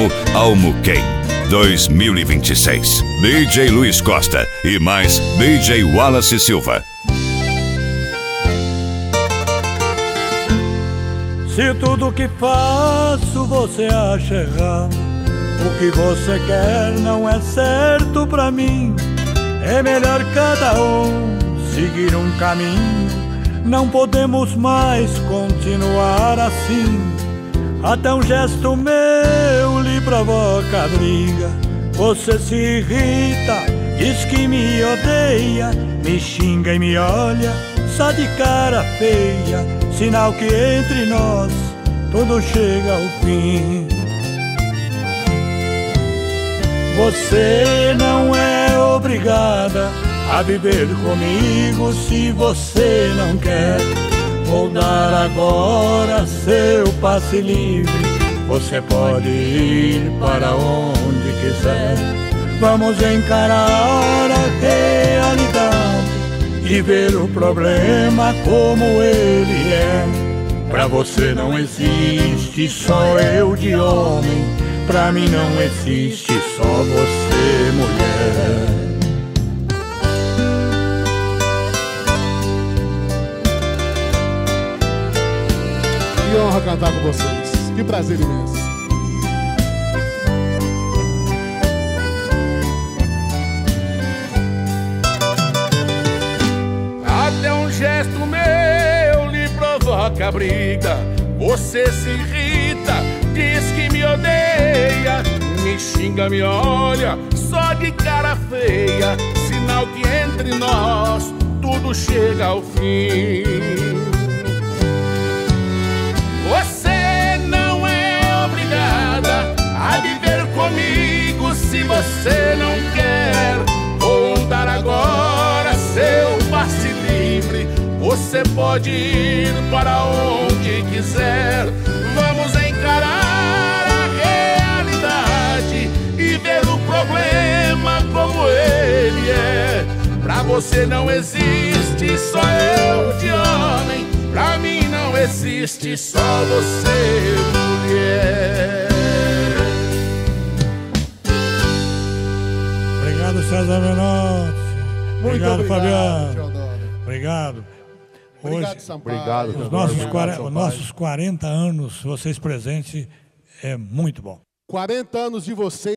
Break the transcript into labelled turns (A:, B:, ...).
A: Autódromo Almuquém 2026. DJ Luiz Costa e mais DJ Wallace Silva.
B: Se tudo que faço você acha errado, o que você quer não é certo pra mim. É melhor cada um seguir um caminho. Não podemos mais continuar assim. Até um gesto meu lhe provoca briga. Você se irrita, diz que me odeia, me xinga e me olha só de cara feia. Sinal que entre nós tudo chega ao fim. Você não é obrigada a viver comigo se você não quer. Vou dar agora seu passe livre. Você pode ir para onde quiser. Vamos encarar a realidade e ver o problema como ele é. Pra você não existe só eu de homem. Pra mim não existe só você, mulher.
C: Que honra cantar com vocês. Que prazer imenso.
D: Até um gesto meu lhe provoca briga. Você se irrita, diz que me odeia, me xinga, me olha só de cara feia. Sinal que entre nós tudo chega ao fim. Você não é obrigada a viver comigo se você não quer. Vou dar agora seu passe livre. Você pode ir para onde quiser. Vamos encarar a realidade e ver o problema como ele é. Pra você não existe só eu de homem. Pra mim não existe só você, mulher.
B: Obrigado, César Menotti. Obrigado, Fabiano.
C: Teodoro.
B: Obrigado.
C: Obrigado,
B: Hoje,
C: Sampaio.
E: Obrigado,
B: os nossos 40 anos, vocês presentes, é muito bom.
C: 40 anos de vocês.